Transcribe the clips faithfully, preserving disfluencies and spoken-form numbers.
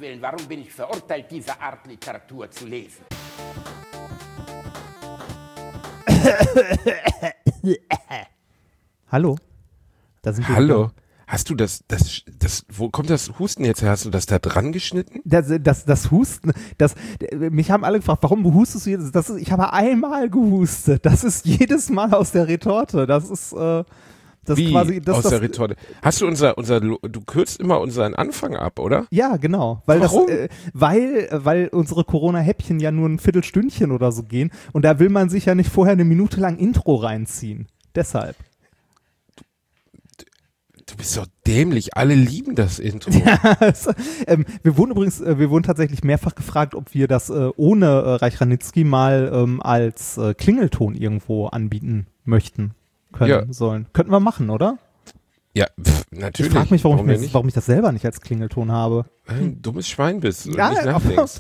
Willen, warum bin ich verurteilt, diese Art Literatur zu lesen? Hallo? Da sind wir Hallo? wieder. Hast du das, das, das, wo kommt das Husten jetzt her? Hast du das da dran geschnitten? Das, das, das Husten, das, mich haben alle gefragt, warum hustest du jetzt? Das ist, ich habe einmal gehustet. Das ist jedes Mal aus der Retorte. Das ist, äh, das Wie quasi, das, aus das, der Retorte? Hast du unser, unser, du kürzt immer unseren Anfang ab, oder? Ja, genau. Weil Warum? Das, äh, weil, weil unsere Corona-Häppchen ja nur ein Viertelstündchen oder so gehen. Und da will man sich ja nicht vorher eine Minute lang Intro reinziehen. Deshalb. Du bist doch dämlich. Alle lieben das Intro. Ja, es, ähm, wir wurden übrigens, äh, wir wurden tatsächlich mehrfach gefragt, ob wir das äh, ohne äh, Reich Ranitzky mal ähm, als äh, Klingelton irgendwo anbieten möchten, können, Ja. sollen. Könnten wir machen, oder? Ja, pff, Ich natürlich. frage mich, warum, Warum ich denn mir, nicht? warum ich das selber nicht als Klingelton habe. Weil du ein dummes Schwein bist und Ja, nicht aber- nachdenkst.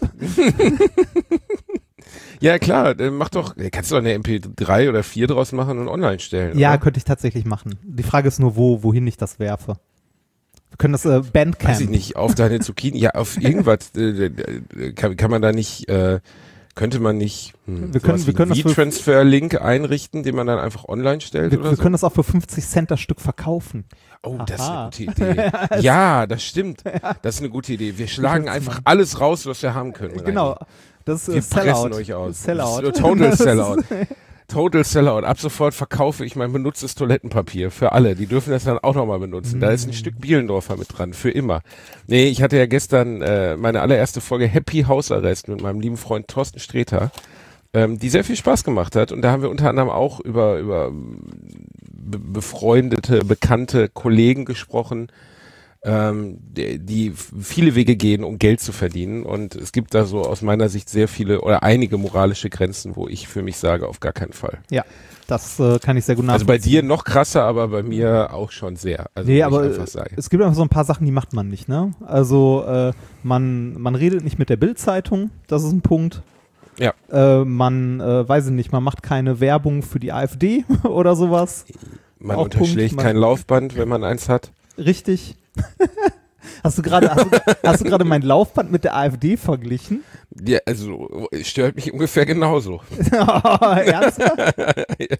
Ja, klar, dann mach doch, kannst du doch eine M P drei oder vier draus machen und online stellen. Ja, oder? könnte ich tatsächlich machen. Die Frage ist nur, wo, wohin ich das werfe. Wir können das äh, Bandcamp. Weiß ich nicht, auf deine Zucchini, ja, auf irgendwas, äh, äh, kann, kann man da nicht, äh, könnte man nicht hm, Wir können- sowas wir wie können das einen für- V-Transfer-Link einrichten, den man dann einfach online stellt Wir, oder wir so? können das auch für fünfzig Cent das Stück verkaufen. Oh, das ist Aha. eine gute Idee. Ja, das stimmt. Das ist eine gute Idee. Wir schlagen will's einfach machen. alles raus, was wir haben können. Genau. Das ist äh, Wir Sellout. pressen euch aus. Sellout. Das ist Total Das ist- Sellout. Total Sellout. Ab sofort verkaufe ich mein benutztes Toilettenpapier für alle. Die dürfen das dann auch nochmal benutzen. Da ist ein Stück Bielendorfer mit dran. Für immer. Nee, ich hatte ja gestern äh, meine allererste Folge Happy Hausarrest mit meinem lieben Freund Thorsten Sträter, ähm, die sehr viel Spaß gemacht hat. Und da haben wir unter anderem auch über, über be befreundete, bekannte Kollegen gesprochen, ähm, die, die viele Wege gehen, um Geld zu verdienen. Und es gibt da so aus meiner Sicht sehr viele oder einige moralische Grenzen, wo ich für mich sage, auf gar keinen Fall. Ja, das äh, kann ich sehr gut Also bei nachvollziehen. dir noch krasser, aber bei mir auch schon sehr. Also Nee, muss aber ich einfach äh, sagen. es gibt einfach so ein paar Sachen, die macht man nicht, ne? Also äh, man, man redet nicht mit der Bild-Zeitung, das ist ein Punkt. Ja. Äh, man, äh, weiß ich nicht, man macht keine Werbung für die AfD oder sowas. Man auch unterschlägt Punkt, man- kein Laufband, wenn man eins hat. Richtig. Hast du gerade hast du, hast du gerade mein Laufband mit der AfD verglichen? Ja, also es stört mich ungefähr genauso. Ernsthaft? Ja.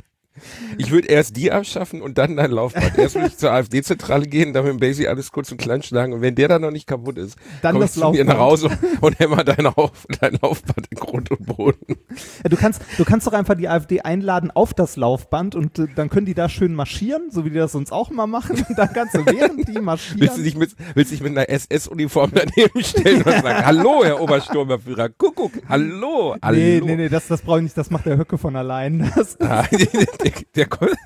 Ich würde erst die abschaffen und dann dein Laufband. Erst würde ich zur AfD-Zentrale gehen, dann mit dem Basie alles kurz und klein schlagen. Und wenn der dann noch nicht kaputt ist, Dann komm das ich zu dir Laufband. nach Hause und hämmer dein, Auf, dein Laufband in Grund und Boden. Ja, du kannst, du kannst doch einfach die AfD einladen auf das Laufband und äh, dann können die da schön marschieren, so wie die das sonst auch immer machen. Und dann kannst du während die marschieren. Willst du dich mit, willst dich mit einer S S-Uniform daneben stellen und sagen, hallo, Herr Obersturmbannführer, Kuckuck, hallo, hallo. Nee, nee, nee, das, das brauche ich nicht, das macht der Höcke von allein. Das, Ah, der, der, der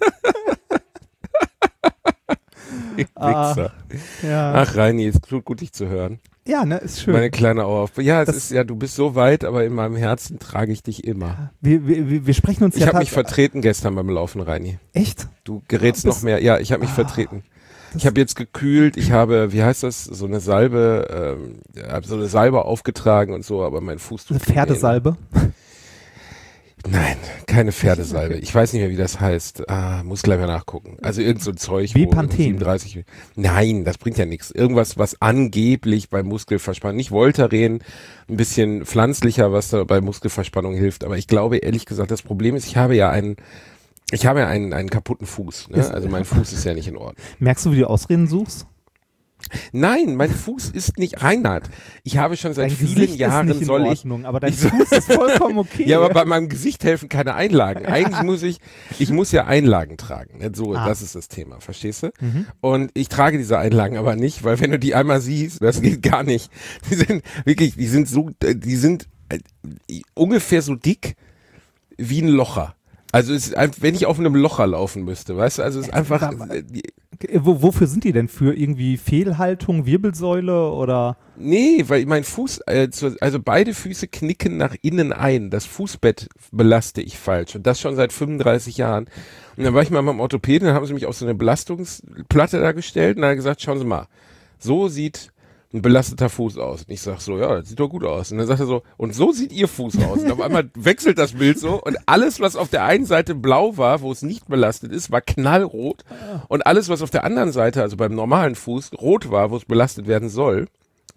Wichser. ja. Ach, Reini, es tut gut, dich zu hören. ja, ne, ist schön. Meine kleine Auer. Ja, es Das- ist ja, du bist so weit, aber in meinem Herzen trage ich dich immer. Wir, wir, wir- wir sprechen uns Ich ja habe mich tats- vertreten gestern beim Laufen, Reini. Echt? Du gerätst Ja, noch bist- mehr. Ja, ich habe mich Ah, vertreten. Ich habe jetzt gekühlt, ich habe, wie heißt das, so eine Salbe, ähm, ja, hab so eine Salbe aufgetragen und so, aber mein Fuß tut Eine Pferdesalbe? weh. Nein, keine Pferdesalbe. Ich weiß nicht mehr, wie das heißt. Ah, muss gleich mal nachgucken. Also irgend so ein Zeug. wo Bepanthen. siebenunddreißig Nein, das bringt ja nichts. Irgendwas, was angeblich bei Muskelverspannung, nicht Voltaren, ein bisschen pflanzlicher, was da bei Muskelverspannung hilft. Aber ich glaube, ehrlich gesagt, das Problem ist, ich habe ja einen, ich habe ja einen, einen kaputten Fuß. Ne? Ist- Also mein Fuß ist ja nicht in Ordnung. Merkst du, wie du Ausreden suchst? Nein, mein Fuß ist nicht Reinhard. Ich habe schon seit Dein vielen Gesicht Jahren ist nicht in soll ich Ordnung, aber dein ich so- Fuß ist vollkommen okay. Ja, aber bei meinem Gesicht helfen keine Einlagen. Eigentlich muss ich, ich muss ja Einlagen tragen. Nicht so, Ah. das ist das Thema, verstehst du? Mhm. Und ich trage diese Einlagen aber nicht, weil wenn du die einmal siehst, das geht gar nicht. Die sind wirklich, die sind so, die sind äh, ungefähr so dick wie ein Locher. Also es ist, ein- wenn ich auf einem Locher laufen müsste, weißt du, also es ist einfach, aber- äh, die, Wo, wofür sind die denn? Für irgendwie Fehlhaltung, Wirbelsäule oder? nee, weil mein Fuß, äh, zu, also beide Füße knicken nach innen ein. Das Fußbett belaste ich falsch und das schon seit fünfunddreißig Jahren. Und dann war ich mal beim Orthopäden, dann haben sie mich auf so eine Belastungsplatte da gestellt und dann hat er gesagt, schauen Sie mal, so sieht ein belasteter Fuß aus. Und ich sag so, ja, das sieht doch gut aus. Und dann sagt er so, und so sieht Ihr Fuß aus. Und auf einmal wechselt das Bild so und alles, was auf der einen Seite blau war, wo es nicht belastet ist, war knallrot. Und alles, was auf der anderen Seite, also beim normalen Fuß, rot war, wo es belastet werden soll,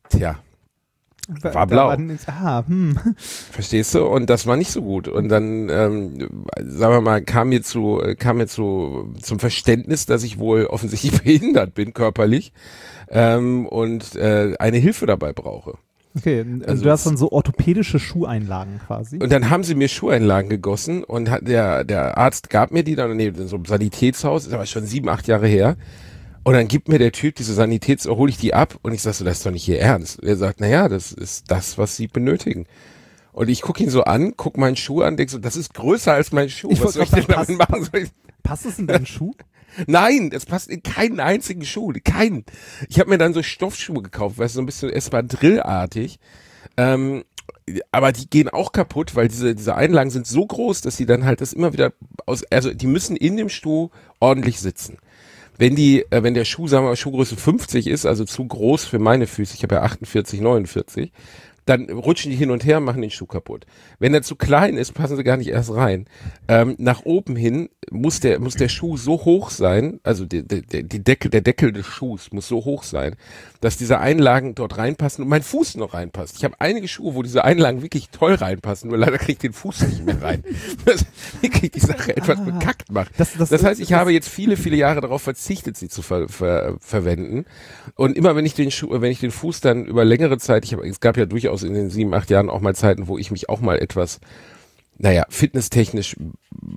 Tja. War War blau. War nicht, ah, hm. Verstehst du? Und das war nicht so gut. Und dann, ähm, sagen wir mal, kam mir zu, kam mir zu, zum Verständnis, dass ich wohl offensichtlich behindert bin, körperlich, ähm, und äh, eine Hilfe dabei brauche. Okay, also du hast dann so orthopädische Schuheinlagen quasi. Und dann haben sie mir Schuheinlagen gegossen und hat der, der Arzt gab mir die dann, nee, in so einem Sanitätshaus, ist aber schon sieben, acht Jahre her. Und dann gibt mir der Typ diese Sanitäts, hole ich die ab und ich sag so, das ist doch nicht Ihr Ernst. Und er sagt, naja, das ist das, was Sie benötigen. Und ich gucke ihn so an, guck meinen Schuh an, denk so, das ist größer als mein Schuh. Ich was soll ich denn sagen, damit passt, machen? Soll ich Passt es in deinen Schuh? Nein, das passt in keinen einzigen Schuh, keinen. Ich habe mir dann so Stoffschuhe gekauft, weißt du, so ein bisschen Espadrillartig. Ähm, aber die gehen auch kaputt, weil diese, diese Einlagen sind so groß, dass sie dann halt das immer wieder aus, also die müssen in dem Schuh ordentlich sitzen. Wenn die, äh, wenn der Schuh, sagen wir mal, Schuhgröße fünfzig ist, also zu groß für meine Füße, ich habe ja achtundvierzig, neunundvierzig, dann rutschen die hin und her, machen den Schuh kaputt. Wenn er zu klein ist, passen sie gar nicht erst rein. Ähm, nach oben hin muss der, muss der Schuh so hoch sein, also die, die, die Deckel, der Deckel des Schuhs muss so hoch sein, dass diese Einlagen dort reinpassen und mein Fuß noch reinpasst. Ich habe einige Schuhe, wo diese Einlagen wirklich toll reinpassen, nur leider kriege ich den Fuß nicht mehr rein. Das kriegt die Sache etwas bekackt macht. Das, das, das heißt, ich das, habe jetzt viele, viele Jahre darauf verzichtet, sie zu ver, ver, verwenden. Und immer wenn ich den Schuh, wenn ich den Fuß dann über längere Zeit, ich habe, es gab ja durchaus in den sieben, acht Jahren auch mal Zeiten, wo ich mich auch mal etwas, naja, fitnesstechnisch äh,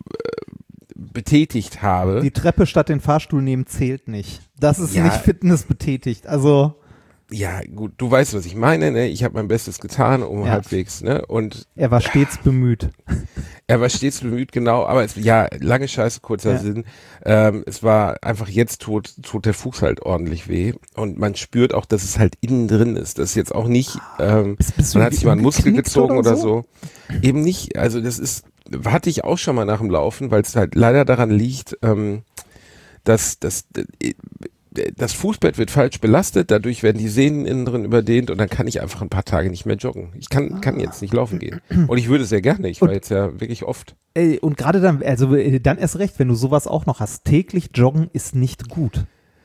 betätigt habe. Die Treppe statt den Fahrstuhl nehmen zählt nicht. Das ist ja, nicht fitnessbetätigt. Also ja, gut, du weißt, was ich meine, ne? Ich habe mein Bestes getan, um ja. halbwegs, ne? Und er war stets bemüht. Er war stets bemüht, genau, aber es, ja, lange Scheiße, kurzer ja. Sinn. Ähm, es war einfach, jetzt tut, tut der Fuß halt ordentlich weh und man spürt auch, dass es halt innen drin ist. Das ist jetzt auch nicht, ähm, bist, bist man hat sich mal einen Muskel gezogen oder so? oder so. Eben nicht, also das ist, hatte ich auch schon mal nach dem Laufen, weil es halt leider daran liegt, ähm, dass, dass, das Fußbett wird falsch belastet, dadurch werden die Sehnen innen drin überdehnt und dann kann ich einfach ein paar Tage nicht mehr joggen. Ich kann, kann jetzt nicht laufen gehen. Und ich würde sehr gerne, ich war und, jetzt ja wirklich oft. Ey, und gerade dann, also dann erst recht, wenn du sowas auch noch hast, täglich joggen ist nicht gut.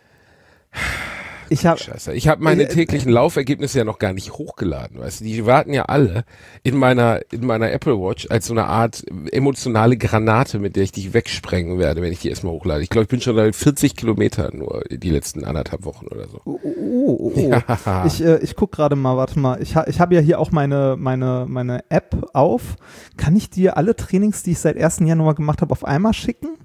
Ich habe ich habe meine täglichen Laufergebnisse ja noch gar nicht hochgeladen, weißt du, die warten ja alle in meiner in meiner Apple Watch als so eine Art emotionale Granate, mit der ich dich wegsprengen werde, wenn ich die erstmal hochlade. Ich glaube, ich bin schon bei vierzig Kilometer nur die letzten anderthalb Wochen oder so. Oh, oh, oh, oh. Ja. Ich äh, ich guck gerade mal, warte mal, ich ha, ich habe ja hier auch meine meine meine App auf. Kann ich dir alle Trainings, die ich seit ersten Januar gemacht habe, auf einmal schicken?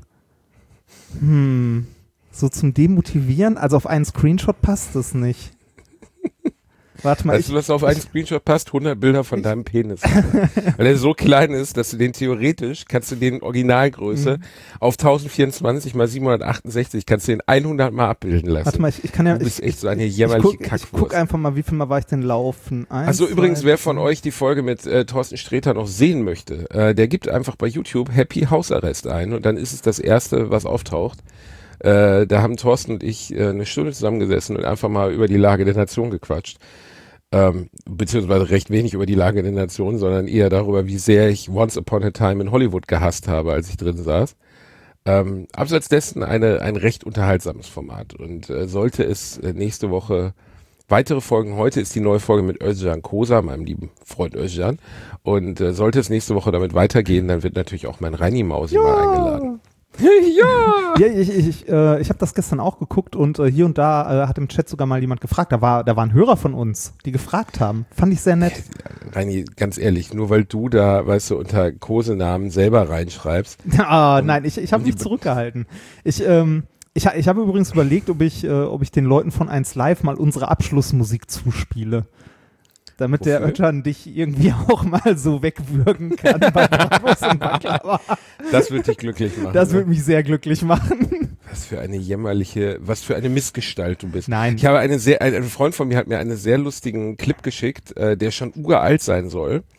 Hm. So zum Demotivieren, also auf einen Screenshot passt das nicht. Warte mal. Weißt du, was auf einen Screenshot passt? hundert Bilder von deinem Penis. Weil er so klein ist, dass du den theoretisch, kannst du den Originalgröße mhm. auf tausendvierundzwanzig mal siebenhundertachtundsechzig, kannst du den hundert mal abbilden lassen. Warte mal, ich, ich kann ja... Du bist ich, echt so eine jämmerliche Kackwurst. Ich guck einfach mal, wie viel Mal war ich denn laufen? Achso, übrigens, wer von euch die Folge mit äh, Thorsten Sträter noch sehen möchte, äh, der gibt einfach bei YouTube Happy Hausarrest ein und dann ist es das Erste, was auftaucht. Äh, da haben Thorsten und ich äh, eine Stunde zusammengesessen und einfach mal über die Lage der Nation gequatscht. Ähm, beziehungsweise recht wenig über die Lage der Nation, sondern eher darüber, wie sehr ich Once Upon a Time in Hollywood gehasst habe, als ich drin saß. Ähm, abseits dessen eine, ein recht unterhaltsames Format. Und äh, sollte es äh, nächste Woche weitere Folgen, heute ist die neue Folge mit Özcan Kosa, meinem lieben Freund Özcan. Und äh, sollte es nächste Woche damit weitergehen, dann wird natürlich auch mein Reini Mausi ja. mal eingeladen. Ja! ja! Ich, ich, ich, äh, ich habe das gestern auch geguckt und äh, hier und da äh, hat im Chat sogar mal jemand gefragt. Da war, da waren Hörer von uns, die gefragt haben. Fand ich sehr nett. Reini, ganz ehrlich, nur weil du da, weißt du, unter Kosenamen selber reinschreibst. Ah, um, nein, ich, ich habe mich zurückgehalten. Ich, ähm, ich, ich habe übrigens überlegt, ob ich, äh, ob ich den Leuten von eins Live mal unsere Abschlussmusik zuspiele. Damit Wofür? Der Özcan dich irgendwie auch mal so wegwürgen kann bei Bravos und Baklava. Das würde dich glücklich machen. Das würde mich sehr glücklich machen. Was für eine jämmerliche, was für eine Missgestalt du bist. Nein. Ich habe eine sehr, ein Freund von mir hat mir einen sehr lustigen Clip geschickt, äh, der schon uralt sein soll.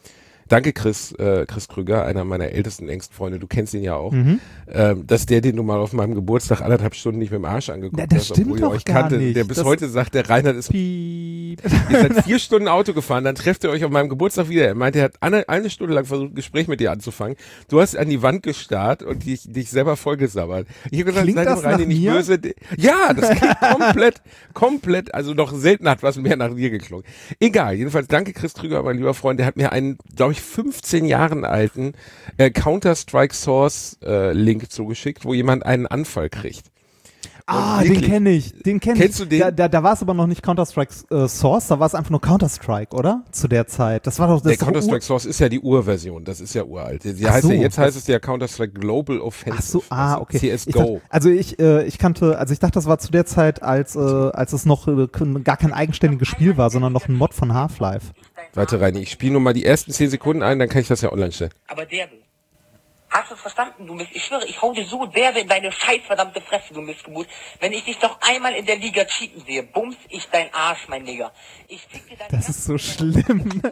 danke Chris, äh, Chris Krüger, einer meiner ältesten, engsten Freunde, du kennst ihn ja auch, mhm. ähm, dass der den nun mal auf meinem Geburtstag anderthalb Stunden nicht mit dem Arsch angeguckt hat, obwohl ihr euch kannte, nicht. der bis das heute sagt, der Reinhard ist, Piep. ihr seid vier Stunden Auto gefahren, dann trefft ihr euch auf meinem Geburtstag wieder. Er meinte, er hat eine, eine Stunde lang versucht, ein Gespräch mit dir anzufangen. Du hast an die Wand gestarrt und dich, dich selber vollgesabbert. Ich habe gesagt, seid dem Reini nicht böse. Ja, das klingt komplett, komplett, also noch selten hat was mehr nach dir geklungen. Egal, jedenfalls danke Chris Krüger, mein lieber Freund, der hat mir einen, glaube ich, fünfzehn Jahren alten äh, Counter-Strike Source äh, Link zugeschickt, wo jemand einen Anfall kriegt. Ah, den kenne ich, den kenne ich. Kennst du den? Da, da, da war es aber noch nicht Counter-Strike äh, Source, da war es einfach nur Counter-Strike, oder? Zu der Zeit. Das war doch das. Der Counter-Strike Source ist ja die Urversion, das ist ja uralt. Die Ach heißt so, ja, jetzt heißt es ja Counter-Strike Global Offensive. Ach so, ah, okay. C S G O. Ich dachte, also ich, äh, ich kannte, also ich dachte, das war zu der Zeit, als, äh, als es noch äh, gar kein eigenständiges Spiel war, sondern noch ein Mod von Half-Life. Warte, Reini, ich spiele nur mal die ersten zehn Sekunden ein, dann kann ich das ja online stellen. Aber der will. Hast du es verstanden, du Mist? Ich schwöre, ich hau dir so derbe in deine scheiß verdammte Fresse, du Mistgeburt. Wenn ich dich doch einmal in der Liga cheaten sehe, bums ich dein Arsch, mein Nigger. Ich ficke deine Das ist so schlimm.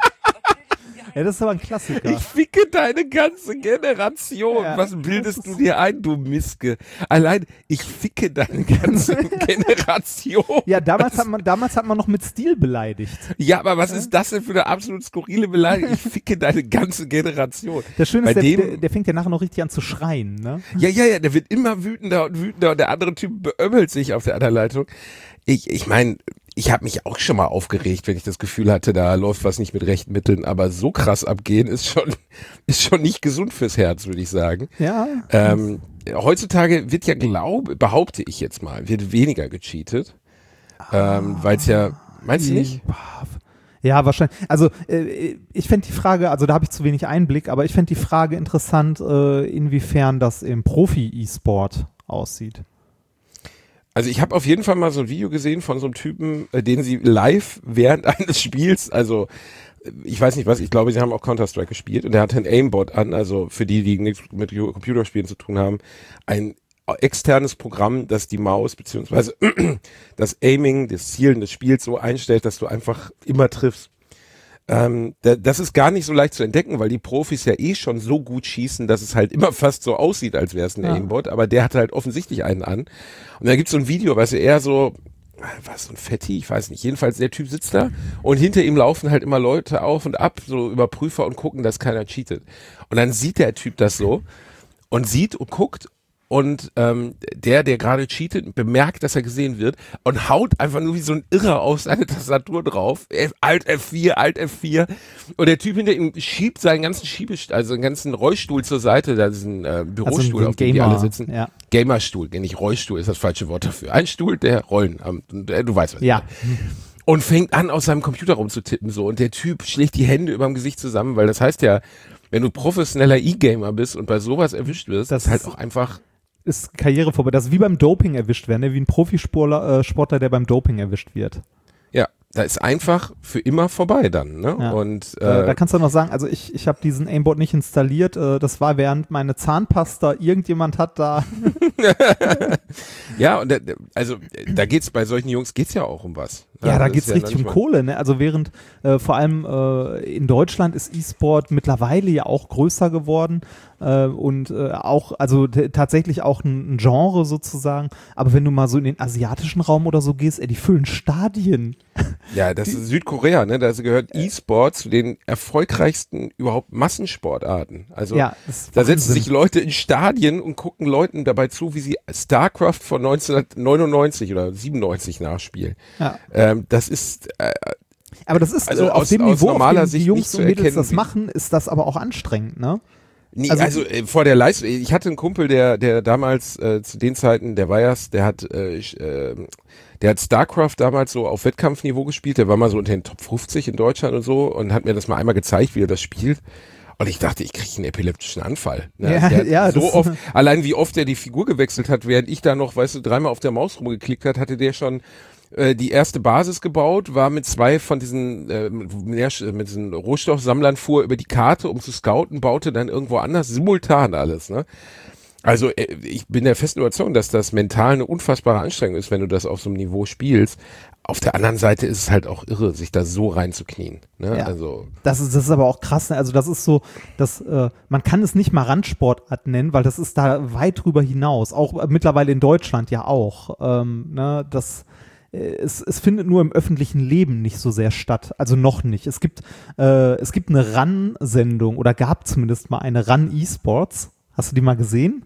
Ja, das ist aber ein Klassiker. Ich ficke deine ganze Generation. Ja, Was bildest du dir ein, du Miske? Allein, ich ficke deine ganze Generation. Ja, damals hat man, damals hat man noch mit Stil beleidigt. Ja, aber was ist das denn für eine absolut skurrile Beleidigung? Ich ficke deine ganze Generation. Das Schöne Bei ist, der, dem, der, der fängt ja nachher noch richtig an zu schreien, ne? Ja, ja, ja, der wird immer wütender und wütender und der andere Typ beömmelt sich auf der anderen Leitung. Ich, ich meine, ich habe mich auch schon mal aufgeregt, wenn ich das Gefühl hatte, da läuft was nicht mit rechten Mitteln, aber so krass abgehen ist schon, ist schon nicht gesund fürs Herz, würde ich sagen. Ja. Ähm, heutzutage wird ja, glaube, behaupte ich jetzt mal, wird weniger gecheatet, ah, ähm, weil es ja, meinst du nicht? Ja, wahrscheinlich. Also äh, ich fände die Frage, also da habe ich zu wenig Einblick, aber ich fände die Frage interessant, äh, inwiefern das im Profi-E-Sport aussieht. Also ich habe auf jeden Fall mal so ein Video gesehen von so einem Typen, äh, den sie live während eines Spiels, also ich weiß nicht was, ich glaube, sie haben auch Counter-Strike gespielt und er hatte ein Aimbot an, also für die, die nichts mit Computerspielen zu tun haben, ein externes Programm, das die Maus beziehungsweise das Aiming, das Zielen des Spiels so einstellt, dass du einfach immer triffst. Ähm, da, das ist gar nicht so leicht zu entdecken, weil die Profis ja eh schon so gut schießen, dass es halt immer fast so aussieht, als wäre es ein ja. Aimbot, aber der hatte halt offensichtlich einen an. Und da gibt's so ein Video, weißt du, eher so, was, so ein Fetti, ich weiß nicht, jedenfalls der Typ sitzt da und hinter ihm laufen halt immer Leute auf und ab, so Überprüfer und gucken, dass keiner cheatet. Und dann sieht der Typ das so und sieht und guckt und ähm, der, der gerade cheatet, bemerkt, dass er gesehen wird und haut einfach nur wie so ein Irrer auf seine Tastatur drauf. F, Alt F vier, Alt F vier. Und der Typ hinter ihm schiebt seinen ganzen Schiebest, also einen ganzen Rollstuhl zur Seite. Da ist ein äh, Bürostuhl, also auf dem die alle sitzen. Ja. Gamerstuhl, nicht Rollstuhl ist das falsche Wort dafür. Ein Stuhl, der Rollen, ähm, du weißt was. Ja. Und fängt an, aus seinem Computer rumzutippen so. Und der Typ schlägt die Hände überm Gesicht zusammen, weil das heißt ja, wenn du professioneller E-Gamer bist und bei sowas erwischt wirst, das ist halt auch einfach... ist Karriere vorbei. Das ist wie beim Doping erwischt werden, ne? Wie ein Profisportler, äh, Sportler, der beim Doping erwischt wird. Ja, da ist einfach für immer vorbei dann. Ne? Ja. Und, äh, äh, da kannst du noch sagen, also ich, ich habe diesen Aimbot nicht installiert. Äh, das war während meine Zahnpasta, irgendjemand hat da... Ja, und äh, also da geht's bei solchen Jungs geht's ja auch um was. Ja, ja da geht's richtig um Kohle. Ne? Also während äh, vor allem äh, in Deutschland ist E-Sport mittlerweile ja auch größer geworden äh, und äh, auch, also t- tatsächlich auch ein, ein Genre sozusagen. Aber wenn du mal so in den asiatischen Raum oder so gehst, ey, die füllen Stadien. Ja, das ist Südkorea, ne? Da gehört E-Sport zu den erfolgreichsten überhaupt Massensportarten. Also ja, da setzen sich Leute in Stadien und gucken Leuten dabei zu, wie sie StarCraft von neunzehnhundertneunundneunzig oder siebenundneunzig nachspielen. Ja. Ähm, das ist äh, aber das ist also äh, auf aus, dem aus Niveau, auf dem Sicht die Jungs und Mädels das wie, machen, ist das aber auch anstrengend, ne? Nee, also, also äh, vor der Leistung, ich hatte einen Kumpel, der der damals äh, zu den Zeiten, der war ja, der hat äh, äh, der hat StarCraft damals so auf Wettkampfniveau gespielt, der war mal so unter den Top fünfzig in Deutschland und so und hat mir das mal einmal gezeigt, wie er das spielt. Und ich dachte, ich kriege einen epileptischen Anfall. Ne? Ja, der ja, so oft, allein wie oft er die Figur gewechselt hat, während ich da noch, weißt du, dreimal auf der Maus rumgeklickt hat, hatte der schon äh, die erste Basis gebaut, war mit zwei von diesen, äh, mit diesen Rohstoffsammlern, fuhr über die Karte, um zu scouten, baute dann irgendwo anders simultan alles. Ne? Also ich bin der festen Überzeugung, dass das mental eine unfassbare Anstrengung ist, wenn du das auf so einem Niveau spielst. Auf der anderen Seite ist es halt auch irre, sich da so reinzuknien. Ne? Ja. Also das ist, das ist aber auch krass. Ne? Also das ist so, dass äh, man kann es nicht mal Randsportart nennen, weil das ist da weit drüber hinaus. Auch äh, mittlerweile in Deutschland ja auch. Ähm, ne? Das Es, es findet nur im öffentlichen Leben nicht so sehr statt, also noch nicht. Es gibt, äh, es gibt eine Run-Sendung oder gab zumindest mal eine Run E-Sports. Hast du die mal gesehen?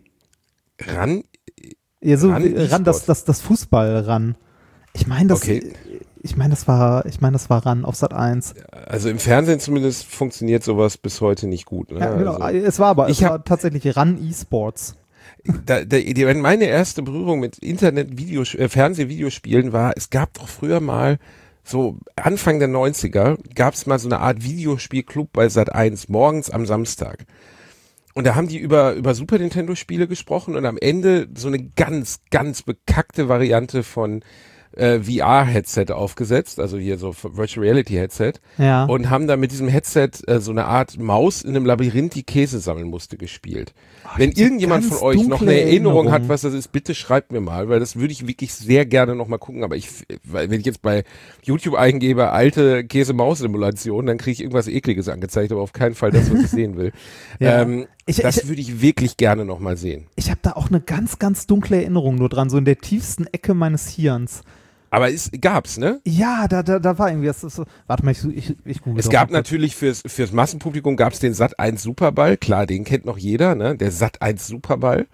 Run? Ja, so Run, Run, Run das, das, das Fußball-Run. Ich meine, das, okay. ich meine, das war, ich meine, das war Run auf Sat eins. Also im Fernsehen zumindest funktioniert sowas bis heute nicht gut. Ne? Ja, genau. Also, es war aber, es ich hab, war tatsächlich Run E-Sports. Da, da, die, meine erste Berührung mit Internet, Videos, äh, Fernseh-Videospielen war, es gab doch früher mal, so Anfang der neunziger, gab es mal so eine Art Videospielclub bei Sat eins morgens am Samstag. Und da haben die über, über Super Nintendo-Spiele gesprochen und am Ende so eine ganz, ganz bekackte Variante von äh, V R-Headset aufgesetzt, also hier so Virtual Reality-Headset. Ja. Und haben da mit diesem Headset äh, so eine Art Maus in einem Labyrinth, die Käse sammeln musste, gespielt. Ach, Wenn irgendjemand von euch noch eine Erinnerung Erinnerung. hat, was das ist, bitte schreibt mir mal, weil das würde ich wirklich sehr gerne noch mal gucken. Aber ich, weil wenn ich jetzt bei YouTube eingebe, alte Käse-Maus-Simulation, dann kriege ich irgendwas Ekliges angezeigt, aber auf keinen Fall das, was ich sehen will. Ja. Ähm, Ich- das ich- würde ich wirklich gerne noch mal sehen. Ich habe da auch eine ganz, ganz dunkle Erinnerung nur dran, so in der tiefsten Ecke meines Hirns. Aber es gab's, ne? Ja, da, da, da war irgendwie, das ist so, warte mal, ich, ich, ich google Es doch gab mal kurz. natürlich fürs, fürs Massenpublikum gab's den Sat eins Superball, klar, den kennt noch jeder, ne? Der Sat eins Superball.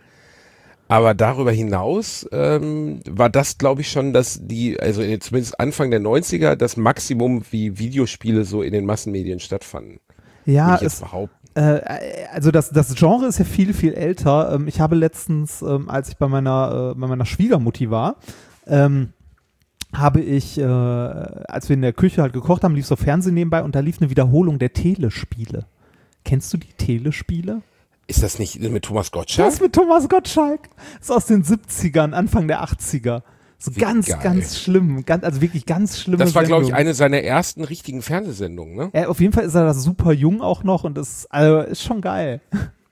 Aber darüber hinaus ähm, war das, glaube ich, schon, dass die, also in, zumindest Anfang der neunziger, das Maximum, wie Videospiele so in den Massenmedien stattfanden. Ja, Würde ich jetzt es, behaupten. Äh, also das, das Genre ist ja viel, viel älter. Ähm, ich habe letztens, ähm, als ich bei meiner, äh, bei meiner Schwiegermutti war, ähm, habe ich, äh, als wir in der Küche halt gekocht haben, lief so Fernsehen nebenbei und da lief eine Wiederholung der Telespiele. Kennst du die Telespiele? Ist das nicht mit Thomas Gottschalk? Das mit Thomas Gottschalk. Das ist aus den siebzigern, Anfang der achtziger. So Wie ganz, geil. ganz schlimm. Ganz, also wirklich ganz schlimme Das war, glaube ich, Sendung. eine seiner ersten richtigen Fernsehsendungen, ne? Ja, auf jeden Fall ist er da super jung auch noch und ist, also, ist schon geil.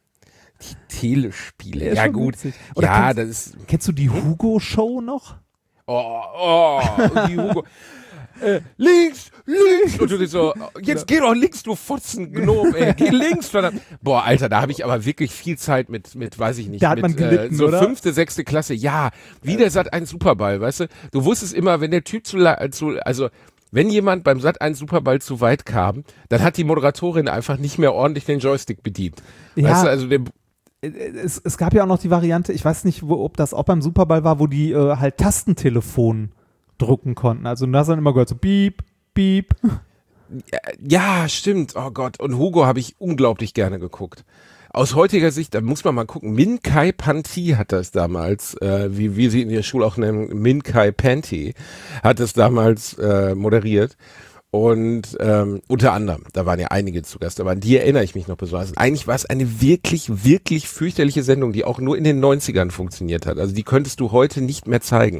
Telespiele. Der ist Ja, schon gut. witzig. Oder Ja, kennst, das ist. kennst du die Hugo-Show noch? Oh, oh, die Hugo. Äh, links, links. Und du so, jetzt geh doch links, du Fotzen, Gnom, ey, geh links, verdammt. Boah, Alter, da habe ich aber wirklich viel Zeit mit, mit, weiß ich nicht, Da hat mit man gelitten, äh, so oder? fünfte, sechste Klasse. Ja, wie der Sat eins Superball, weißt du? Du wusstest immer, wenn der Typ zu, la- zu also wenn jemand beim Sat eins Superball zu weit kam, dann hat die Moderatorin einfach nicht mehr ordentlich den Joystick bedient. Ja. Weißt du, also der, Es, es gab ja auch noch die Variante, ich weiß nicht, wo, ob das auch beim Superball war, wo die äh, halt Tastentelefon drucken konnten. Also da hast du dann immer gehört so piep, piep. ja, stimmt. Oh Gott. Und Hugo habe ich unglaublich gerne geguckt. Aus heutiger Sicht, da muss man mal gucken, Min Kai Panty hat das damals, äh, wie wir sie in der Schule auch nennen, Min Kai Panty, hat das damals äh, moderiert. Und ähm, unter anderem, da waren ja einige zu Gast, aber an die erinnere ich mich noch besonders. Eigentlich war es eine wirklich, wirklich fürchterliche Sendung, die auch nur in den neunzigern funktioniert hat. Also die könntest du heute nicht mehr zeigen.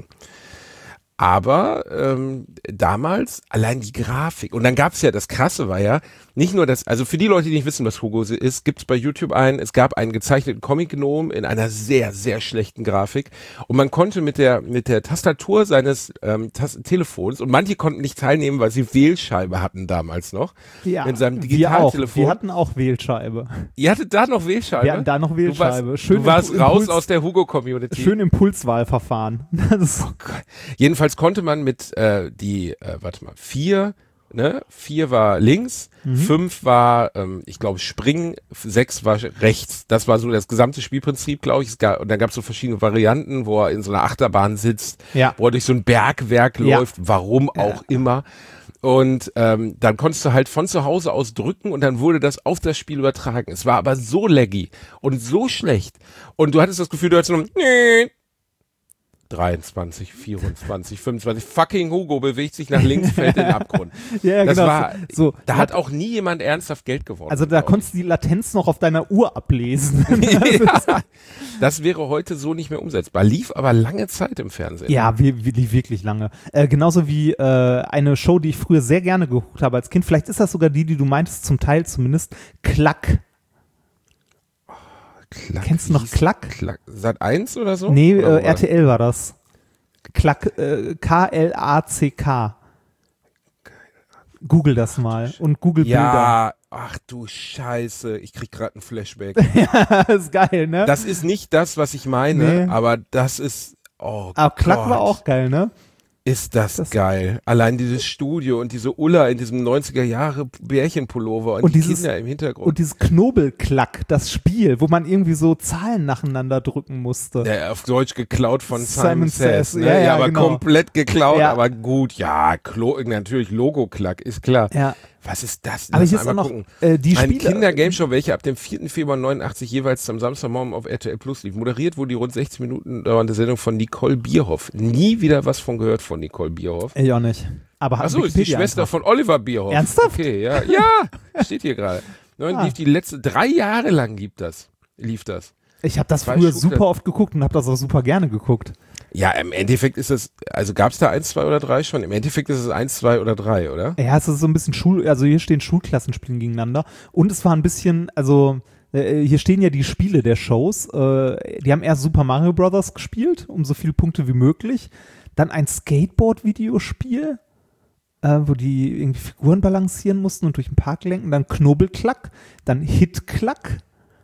Aber ähm, damals allein die Grafik. Und dann gab's ja, das Krasse war ja, nicht nur das, also für die Leute, die nicht wissen, was Hugo ist, gibt's bei YouTube einen, es gab einen gezeichneten Comic-Gnome in einer sehr, sehr schlechten Grafik. Und man konnte mit der mit der Tastatur seines ähm, Tas- Telefons, und manche konnten nicht teilnehmen, weil sie Wählscheibe hatten damals noch, Ja, mit seinem wir auch. Digitaltelefon. Wir hatten auch Wählscheibe. Ihr hattet da noch Wählscheibe? Wir hatten da noch Wählscheibe. Du warst, Schön du warst Impuls- raus aus der Hugo-Community. Schön Impulswahlverfahren. Das ist, Jedenfalls konnte man mit äh, die, äh, warte mal, vier, ne, vier war links, Mhm. fünf war, ähm, ich glaube, Springen, f- sechs war rechts. Das war so das gesamte Spielprinzip, glaube ich. Es gab, und dann gab es so verschiedene Varianten, wo er in so einer Achterbahn sitzt, Ja. wo er durch so ein Bergwerk Ja. läuft, warum auch immer. Und ähm, dann konntest du halt von zu Hause aus drücken und dann wurde das auf das Spiel übertragen. Es war aber so laggy und so schlecht. Und du hattest das Gefühl, du hattest nur dreiundzwanzig, vierundzwanzig, fünfundzwanzig. Fucking Hugo bewegt sich nach links, fällt in den Abgrund. ja, Das genau. war, so, da hat auch nie jemand ernsthaft Geld gewonnen. also da glaub konntest du die Latenz noch auf deiner Uhr ablesen. ich. ja, das wäre heute so nicht mehr umsetzbar. Lief aber lange Zeit im Fernsehen. Ja, wie, wie, wirklich lange. Äh, genauso wie äh, eine Show, die ich früher sehr gerne geguckt habe als Kind. Vielleicht ist das sogar die, die du meintest, zum Teil zumindest. Klack. Klack, Kennst du noch hieß- Klack? Klack? Sat eins oder so? Nee, oder äh, R T L war das. Klack, äh, K L A C K. Google das mal und Google Bilder. Ja, ach du Scheiße, ich krieg gerade ein Flashback. Ja, ist geil, ne? Das ist nicht das, was ich meine, Nee. aber das ist, oh Aber Klack Gott, war auch geil, ne? ist das, Das- geil. Allein dieses Studio und diese Ulla in diesem neunziger Jahre Bärchenpullover und, Und die dieses- Kinder im Hintergrund. Und dieses Knobelklack, das Spiel, wo man irgendwie so Zahlen nacheinander drücken musste. Der auf Deutsch geklaut von Simon Simon, Says, Says, ne? ja, ja, ja, aber genau. komplett geklaut, Ja. aber gut, ja, Klo, natürlich Logo-Klack, ist klar. Ja. Was ist das? Aber Lass hier ist auch einmal noch gucken. äh, die Ein Spiele. Kinder-Gameshow, welche ab dem vierten Februar neunundachtzig jeweils zum Samstagmorgen auf R T L Plus lief. Moderiert wurde die rund sechzig Minuten dauernde Sendung von Nicole Bierhoff. Nie wieder was von gehört von Nicole Bierhoff. Ich auch nicht. Aber Achso, ist die Schwester von Oliver Bierhoff. Ernsthaft? Okay, ja. Ja, steht hier gerade. Neun Ah. lief die letzte, drei Jahre lang lief das. Lief das. Ich habe das Zwei früher Schulter- super oft geguckt und habe das auch super gerne geguckt. Ja, im Endeffekt ist es, also gab es da eins, zwei oder drei schon? Im Endeffekt ist es eins, zwei oder drei, oder? Ja, es ist so ein bisschen Schul, also hier stehen Schulklassenspielen gegeneinander und es war ein bisschen, also äh, hier stehen ja die Spiele der Shows. Äh, die haben erst Super Mario Brothers gespielt, um so viele Punkte wie möglich. Dann ein Skateboard-Videospiel, äh, wo die irgendwie Figuren balancieren mussten und durch den Park lenken. Dann Knobelklack, dann Hitklack.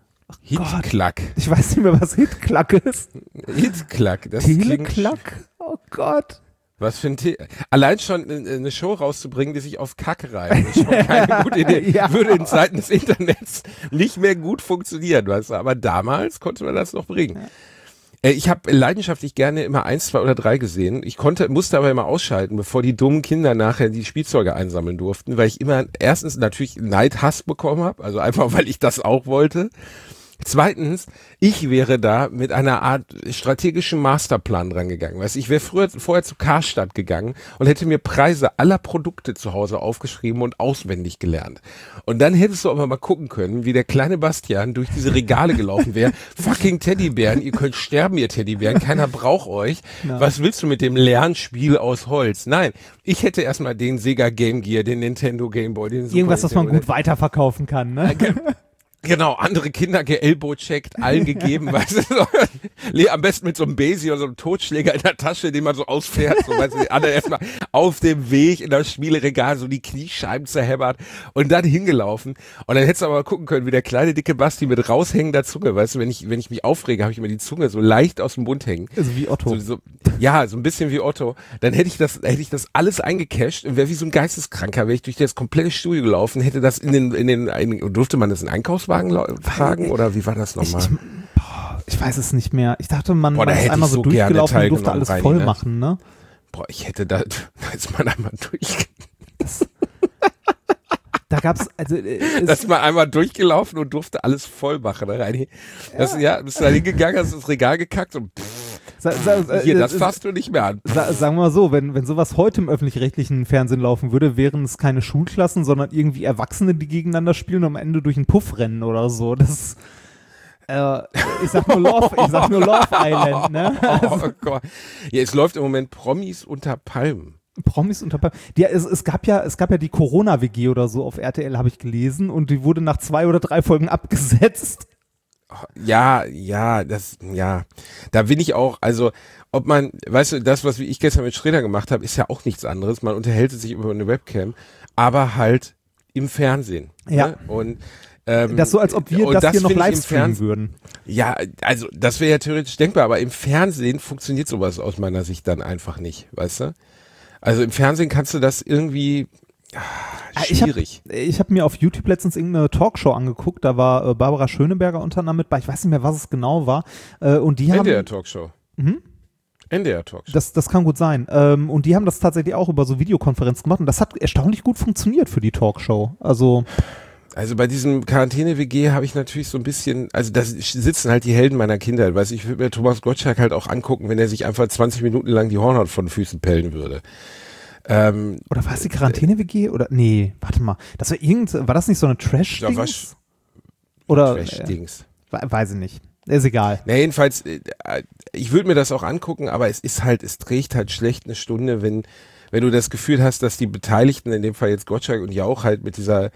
Hitklack. Ich weiß nicht mehr, was Hitklack ist. Hitklack. Das klingt, Teleklack? Oh Gott. was für ein The Allein schon äh, eine Show rauszubringen, die sich auf Kack reimt, ist schon keine gute Idee. Ja. Würde in Zeiten des Internets nicht mehr gut funktionieren, weißt du. Aber damals konnte man das noch bringen. Äh, Ich habe leidenschaftlich gerne immer eins, zwei oder drei gesehen. Ich konnte, musste aber immer ausschalten, bevor die dummen Kinder nachher die Spielzeuge einsammeln durften, weil ich immer erstens natürlich Neidhass bekommen habe, also einfach, weil ich das auch wollte. Zweitens, ich wäre da mit einer Art strategischen Masterplan dran gegangen. Weißt, ich wäre früher vorher zu Karstadt gegangen und hätte mir Preise aller Produkte zu Hause aufgeschrieben und auswendig gelernt. Und dann hättest du aber mal gucken können, wie der kleine Bastian durch diese Regale gelaufen wäre. Fucking Teddybären, ihr könnt sterben, ihr Teddybären, keiner braucht euch. Ja. Was willst du mit dem Lernspiel aus Holz? Nein, ich hätte erstmal den Sega Game Gear, den Nintendo Game Boy, den Super Irgendwas, was man Nintendo, gut weiterverkaufen kann, ne? Genau, andere Kinder geelbow-checkt, allen gegeben, weißt du, so, Le- am besten mit so einem Besi oder so einem Totschläger in der Tasche, den man so ausfährt, so, weißt du, die andere erstmal auf dem Weg in das Spieleregal so die Kniescheiben zerhämmert und dann hingelaufen. Und dann hättest du aber mal gucken können, wie der kleine, dicke Basti mit raushängender Zunge, weißt du, wenn ich, wenn ich mich aufrege, habe ich immer die Zunge so leicht aus dem Mund hängen. Also wie Otto. So, so, ja, so ein bisschen wie Otto. Dann hätte ich das, hätte ich das alles eingecasht und wäre wie so ein Geisteskranker, wäre ich durch das komplette Studio gelaufen, hätte das in den, in den, in, durfte man das in Einkaufswagen lau- tragen oder wie war das Ich, nochmal? ich, boah, ich weiß es nicht mehr. Ich dachte, man, Boah, da man ist hätte einmal ich so so gerne durchgelaufen und durfte teilgenommen, alles Reini, voll ne? machen, ne? Boah, ich hätte da, da ist man einmal durch, Da gab's, also, äh, da es, ist man einmal durchgelaufen und durfte alles voll machen, ne, Reini? Das, ja, bist du da hingegangen, hast das Regal gekackt und pff, sa, sa, äh, hier, das äh, fasst du nicht mehr an. sa, sagen wir mal so, wenn, wenn sowas heute im öffentlich-rechtlichen Fernsehen laufen würde, wären es keine Schulklassen, sondern irgendwie Erwachsene, die gegeneinander spielen und am Ende durch einen Puff rennen oder so. Das, äh, ich sag nur Love, ich sag nur Love Island, ne? Oh Gott. Ja, es läuft im Moment Promis unter Palmen. Promis unter Palmen. Ja, es, es gab ja, es gab ja die Corona-W G oder so auf R T L, habe ich gelesen, und die wurde nach zwei oder drei Folgen abgesetzt. Ja, ja, das, ja, da bin ich auch, also, ob man, weißt du, das, was ich gestern mit Schröder gemacht habe, ist ja auch nichts anderes. Man unterhält sich über eine Webcam, aber halt im Fernsehen. Ja. Ne? Und, ähm, Das so, als ob wir und das, hier noch find ich im live streamen Fernsehen- würden. Ja, also, das wäre ja theoretisch denkbar, aber im Fernsehen funktioniert sowas aus meiner Sicht dann einfach nicht, weißt du? Also im Fernsehen kannst du das irgendwie, ah, schwierig. Ich habe ich hab mir auf YouTube letztens irgendeine Talkshow angeguckt, da war äh, Barbara Schöneberger unter anderem mit bei, ich weiß nicht mehr, was es genau war. Äh, und die haben, N D R-Talkshow. Mhm. N D R-Talkshow. das, das kann gut sein. Ähm, und die haben das tatsächlich auch über so Videokonferenzen gemacht und das hat erstaunlich gut funktioniert für die Talkshow. Also Also bei diesem Quarantäne-W G habe ich natürlich so ein bisschen, also da sitzen halt die Helden meiner Kindheit, weiß ich, würde mir Thomas Gottschalk halt auch angucken, wenn er sich einfach zwanzig Minuten lang die Hornhaut von den Füßen pellen würde. Ähm, oder war es die Quarantäne-W G? Oder nee, warte mal. Das war irgend, war das nicht so eine Da war Trash-Dings? Oder äh, Trash-Dings. we- weiß ich nicht. Ist egal. Na jedenfalls, äh, ich würde mir das auch angucken, aber es ist halt, es trägt halt schlecht eine Stunde, wenn wenn du das Gefühl hast, dass die Beteiligten, in dem Fall jetzt Gottschalk und Jauch, halt mit dieser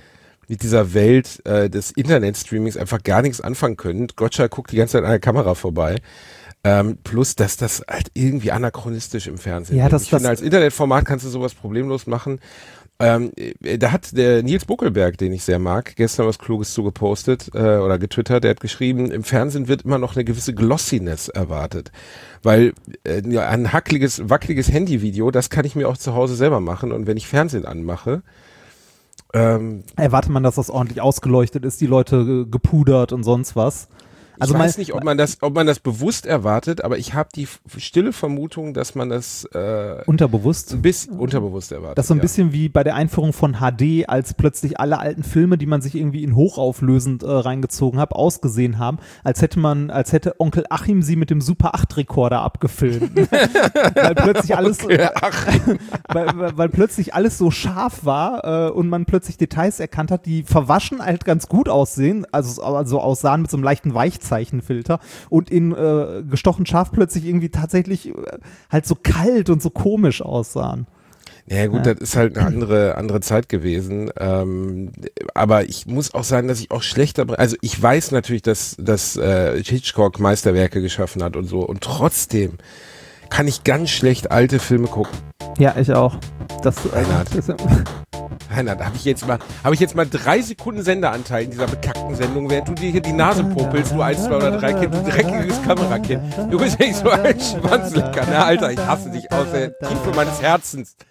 mit dieser Welt äh, des Internet-Streamings einfach gar nichts anfangen können. Gottschalk guckt die ganze Zeit an der Kamera vorbei. Ähm, plus, dass das halt irgendwie anachronistisch im Fernsehen ja, ist. das, Ich das, finde, als Internetformat kannst du sowas problemlos machen. Ähm, da hat der Nils Buckelberg, den ich sehr mag, gestern was Kluges zu gepostet äh, oder getwittert, der hat geschrieben, im Fernsehen wird immer noch eine gewisse Glossiness erwartet. Weil äh, ein hackliges, wackeliges Handyvideo, das kann ich mir auch zu Hause selber machen. Und wenn ich Fernsehen anmache, ähm, erwartet man, dass das ordentlich ausgeleuchtet ist, die Leute äh, gepudert und sonst was. Also ich weiß mein, nicht, ob man das, ob man das bewusst erwartet, aber ich habe die f- stille Vermutung, dass man das äh, unterbewusst ein bisschen unterbewusst erwartet. Das ist so ein ja. bisschen wie bei der Einführung von H D, als plötzlich alle alten Filme, die man sich irgendwie in hochauflösend äh, reingezogen hat, ausgesehen haben, als hätte man, als hätte Onkel Achim sie mit dem Super acht Rekorder abgefilmt. weil plötzlich alles, Okay, weil, weil, weil plötzlich alles so scharf war äh, und man plötzlich Details erkannt hat, die verwaschen halt ganz gut aussehen, also, also aussahen mit so einem leichten Weichzeichenfilter und in äh, gestochen scharf plötzlich irgendwie tatsächlich äh, halt so kalt und so komisch aussahen. Ja gut, Ja. das ist halt eine andere andere Zeit gewesen. Ähm, aber ich muss auch sagen, dass ich auch schlechter, also ich weiß natürlich, dass dass äh, Hitchcock Meisterwerke geschaffen hat und so, und trotzdem kann ich ganz schlecht alte Filme gucken. Ja, ich auch. Das, Reinhard. das Reinhard, habe ich jetzt mal habe ich jetzt mal drei Sekunden Sendeanteil in dieser bekackten Sendung, während du dir hier die Nase popelst, du eins, zwei oder drei Kind, du dreckiges Kamerakind. Du bist echt so ein Schwanzlecker, ne, Alter, ich hasse dich aus der Tiefe meines Herzens.